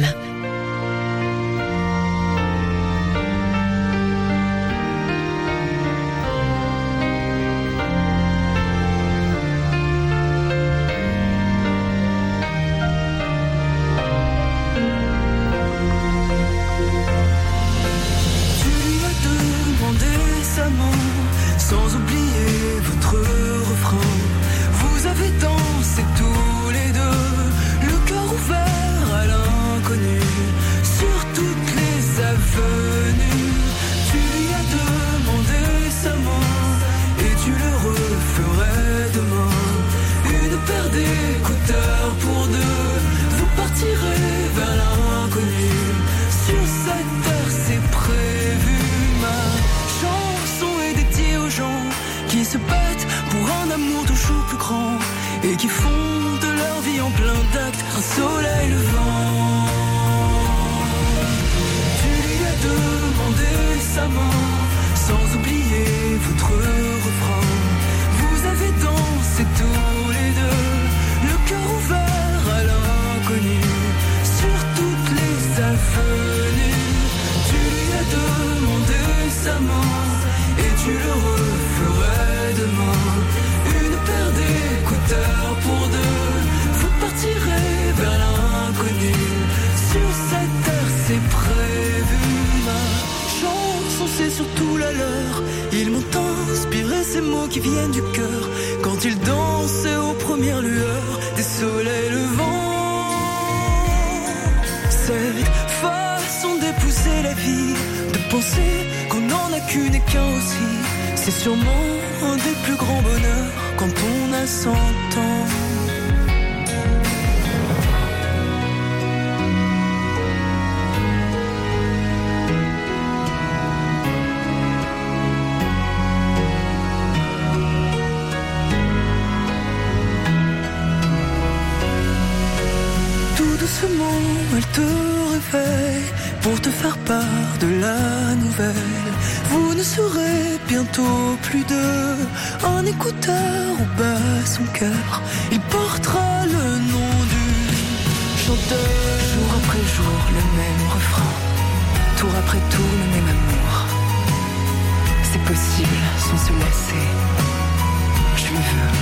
[SPEAKER 1] Elle te réveille pour te faire part de la nouvelle. Vous ne serez bientôt plus deux. Un écouteur au bas son cœur, il portera le nom du chanteur. Jour après jour le même refrain, tour après tour le même amour. C'est possible sans se lasser, je le veux.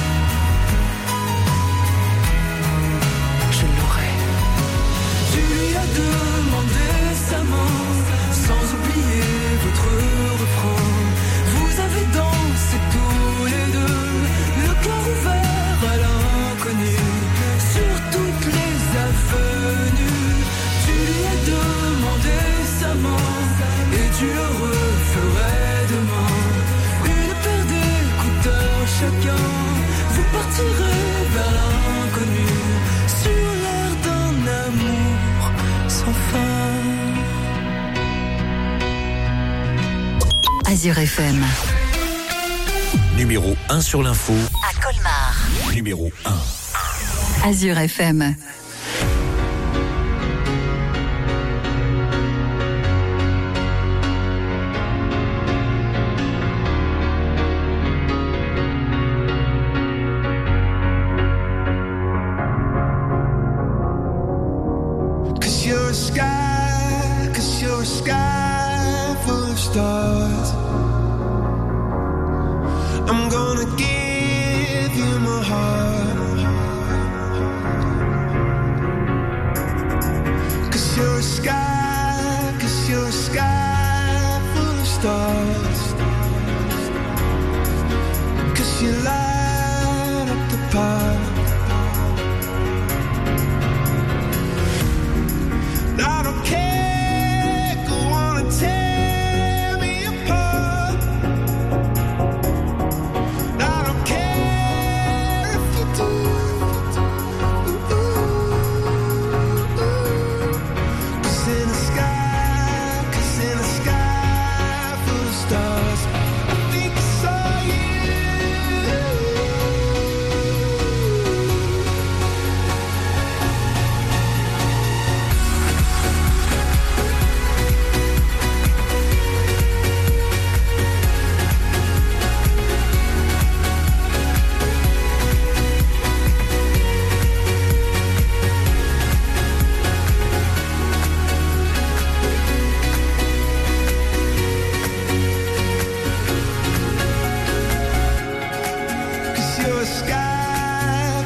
[SPEAKER 1] Tu lui as demandé sa main, sans oublier votre refrain. Vous avez dansé tous les deux, le cœur ouvert à l'inconnu, sur toutes les avenues. Tu lui as demandé sa main, et tu le referais demain. Une paire d'écouteurs chacun, vous partirez vers l'inconnu, sur l'air d'un amour sans fin.
[SPEAKER 16] Azur F M.
[SPEAKER 22] Numéro un sur l'info.
[SPEAKER 16] À Colmar.
[SPEAKER 22] Numéro un.
[SPEAKER 16] Azur F M.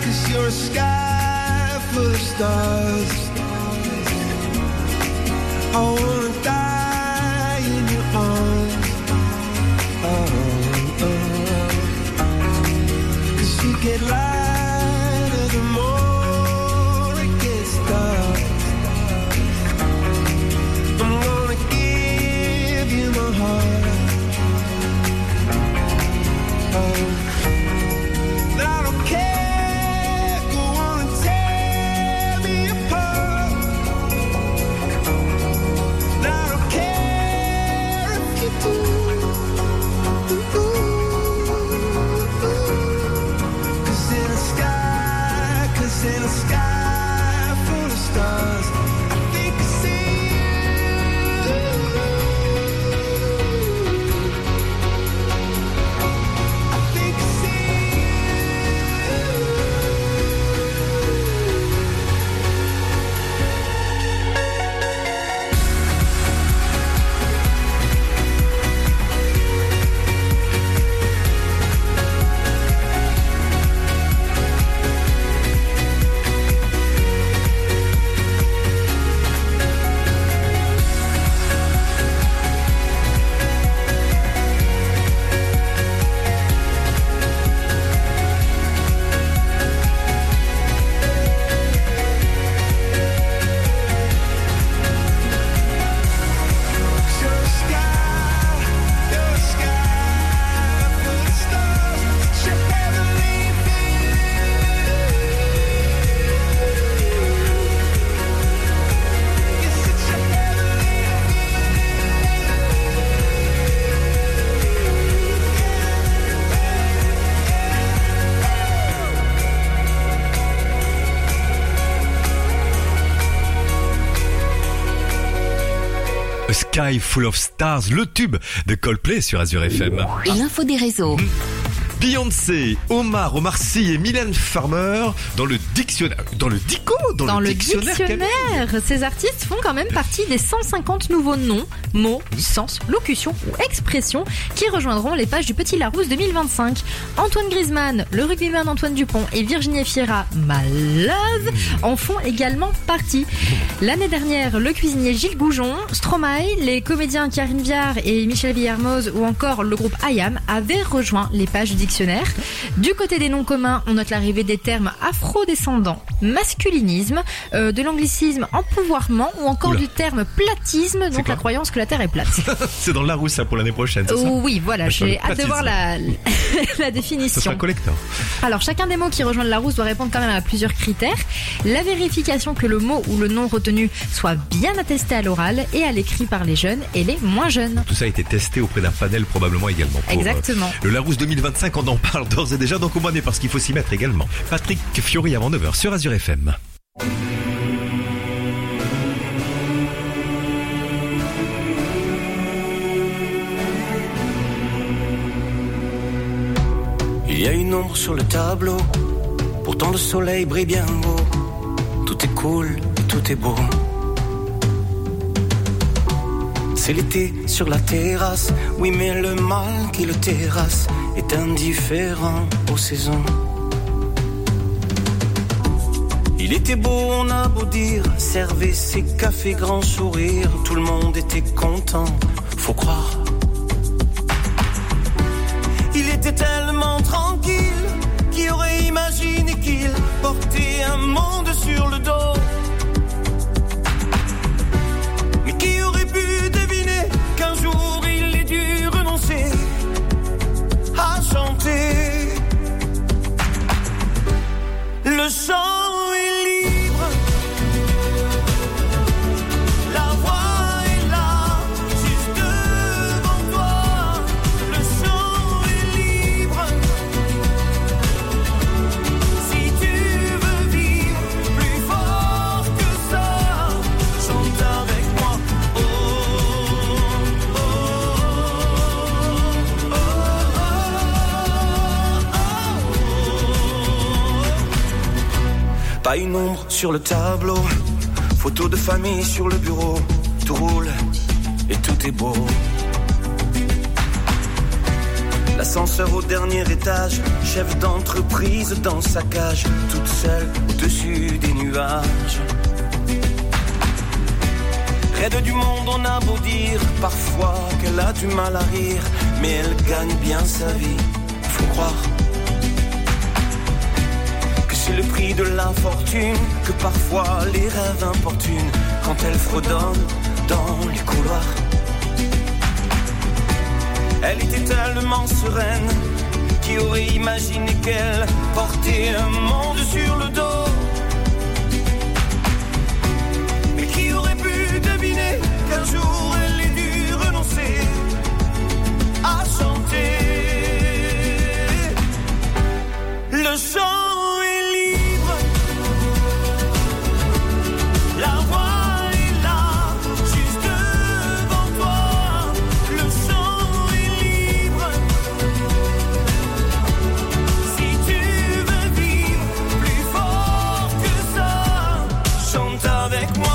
[SPEAKER 1] 'cause you're a sky full of stars. I wanna die in your arms. Oh, oh. 'Cause you get lighter the more it gets dark. I'm gonna give you my heart. Oh. I don't care, go on and tear me apart. I don't care if you do. Cause in the sky, cause in the sky full of stars, I think I see you. I think I see
[SPEAKER 2] A Sky Full of Stars, le tube de Coldplay sur Azure F M.
[SPEAKER 9] L'info des réseaux.
[SPEAKER 2] Beyoncé, Omar, Omar Sy et Mylène Farmer dans le dictionnaire, dans le dico, dans,
[SPEAKER 18] Dans
[SPEAKER 2] le,
[SPEAKER 18] le
[SPEAKER 2] dictionnaire.
[SPEAKER 18] dictionnaire, ces artistes font quand même partie des cent cinquante nouveaux noms, mots, sens, locutions ou expressions qui rejoindront les pages du Petit Larousse deux mille vingt-cinq. Antoine Griezmann, le rugbyman Antoine Dupont et Virginie Efira, my love, en font également partie. L'année dernière, le cuisinier Gilles Goujon, Stromae, les comédiens Karine Viard et Michel Villermoz ou encore le groupe I A M avaient rejoint les pages du dictionnaire. Du côté des noms communs, on note l'arrivée des termes afro-descendants, masculinisme, euh, de l'anglicisme empouvoirment ou encore
[SPEAKER 2] Oula.
[SPEAKER 18] du terme platisme, donc
[SPEAKER 2] quoi
[SPEAKER 18] la croyance que la Terre est plate.
[SPEAKER 2] C'est dans le Larousse ça pour l'année prochaine, c'est ça?
[SPEAKER 18] Oh, oui, voilà,
[SPEAKER 2] Sur
[SPEAKER 18] j'ai
[SPEAKER 2] le
[SPEAKER 18] hâte de
[SPEAKER 2] platisme.
[SPEAKER 18] voir la, la
[SPEAKER 2] Ce
[SPEAKER 18] définition.
[SPEAKER 2] sera collector.
[SPEAKER 18] Alors, chacun des mots qui rejoignent la Larousse doit répondre quand même à plusieurs critères. La vérification que le mot ou le nom retenu soit bien attesté à l'oral et à l'écrit par les jeunes et les moins jeunes.
[SPEAKER 2] Tout ça a été testé auprès d'un panel probablement également. Pour,
[SPEAKER 18] Exactement.
[SPEAKER 2] euh, le Larousse deux mille vingt-cinq, on en parle d'ores et déjà, donc au moins parce qu'il faut s'y mettre également. Patrick Fiori avant neuf heures sur Azure F M.
[SPEAKER 17] Il y a une ombre sur le tableau, pourtant le soleil brille bien haut. Tout est cool et tout est beau. C'est l'été sur la terrasse, oui mais le mal qui le terrasse est indifférent aux saisons. Il était beau, on a beau dire, servez ses cafés grand sourire, tout le monde était content, faut croire. Il était tellement tranquille, qui aurait imaginé qu'il portait un monde sur le dos. Mais qui aurait pu deviner qu'un jour il ait dû renoncer à chanter. Le chant est libre, la voix est là, juste devant toi. Le chant est libre, si tu veux vivre plus fort que ça, chante avec moi. Oh, oh, oh, oh, oh. Pas une ombre sur le tableau, photo de famille sur le bureau, tout roule et tout est beau.
[SPEAKER 6] L'ascenseur au dernier étage, chef d'entreprise dans sa cage, toute seule au-dessus des nuages. Raide du monde, on a beau dire parfois qu'elle a du mal à rire, mais elle gagne bien sa vie, faut croire que c'est le prix de la fortune, que parfois les rêves importunent quand elle fredonne dans les couloirs. Elle était tellement sereine, qui aurait imaginé qu'elle portait un monde sur le dos? Mais qui aurait pu deviner qu'un jour elle ait dû renoncer à chanter? Le chant est libre, la voix est là, juste devant toi. Le chant est libre, si tu veux vivre plus fort que ça, chante avec moi.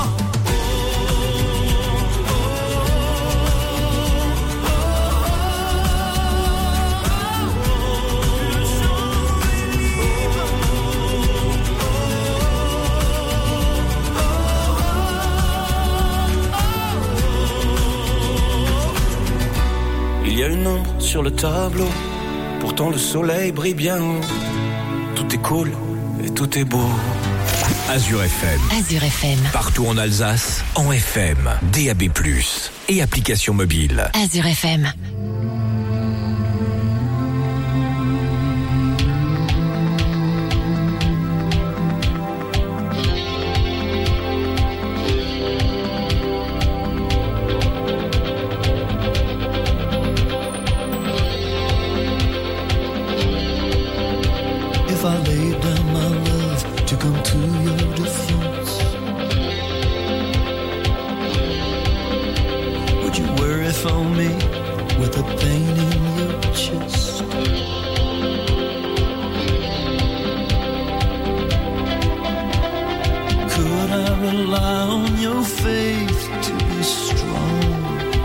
[SPEAKER 6] Il y a une ombre sur le tableau, pourtant le soleil brille bien haut. Tout est cool et tout est beau.
[SPEAKER 22] Azure F M.
[SPEAKER 9] Azure F M.
[SPEAKER 22] Partout en Alsace, en F M, D A B plus, et application mobile.
[SPEAKER 9] Azure F M.
[SPEAKER 1] If I laid down my love to come to your defense, would you worry for me with a pain in your chest? Could I rely on your faith to be strong,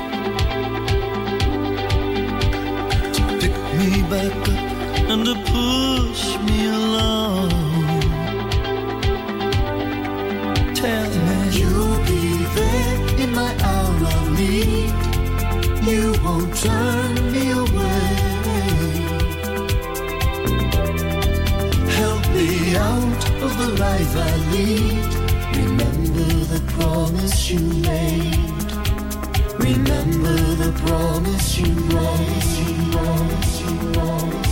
[SPEAKER 1] to pick me back up and to push me along? Tell me you'll be there in my hour of need. You won't turn me away. Help me out of the life I lead. Remember the promise you made. Remember the promise you made. Promise you, promise you, promise.